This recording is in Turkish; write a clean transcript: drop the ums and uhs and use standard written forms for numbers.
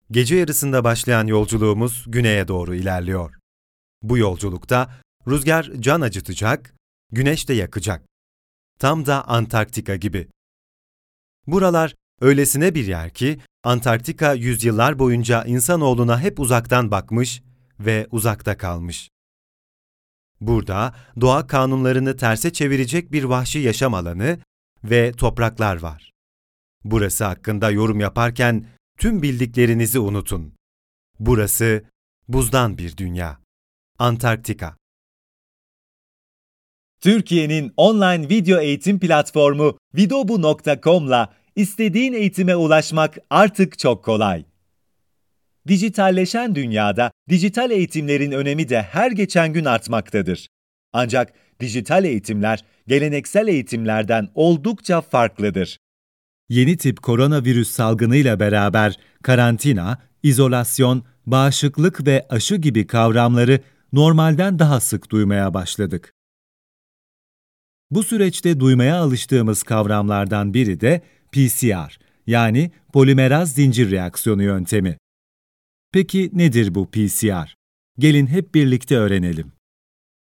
Gece yarısında başlayan yolculuğumuz güneye doğru ilerliyor. Bu yolculukta rüzgar can acıtacak, güneş de yakacak. Tam da Antarktika gibi. Buralar öylesine bir yer ki Antarktika yüzyıllar boyunca insanoğluna hep uzaktan bakmış ve uzakta kalmış. Burada doğa kanunlarını terse çevirecek bir vahşi yaşam alanı ve topraklar var. Burası hakkında yorum yaparken tüm bildiklerinizi unutun. Burası buzdan bir dünya. Antarktika. Türkiye'nin online video eğitim platformu videobu.com'la istediğin eğitime ulaşmak artık çok kolay. Dijitalleşen dünyada dijital eğitimlerin önemi de her geçen gün artmaktadır. Ancak dijital eğitimler geleneksel eğitimlerden oldukça farklıdır. Yeni tip koronavirüs salgınıyla beraber karantina, izolasyon, bağışıklık ve aşı gibi kavramları normalden daha sık duymaya başladık. Bu süreçte duymaya alıştığımız kavramlardan biri de PCR, yani polimeraz zincir reaksiyonu yöntemi. Peki nedir bu PCR? Gelin hep birlikte öğrenelim.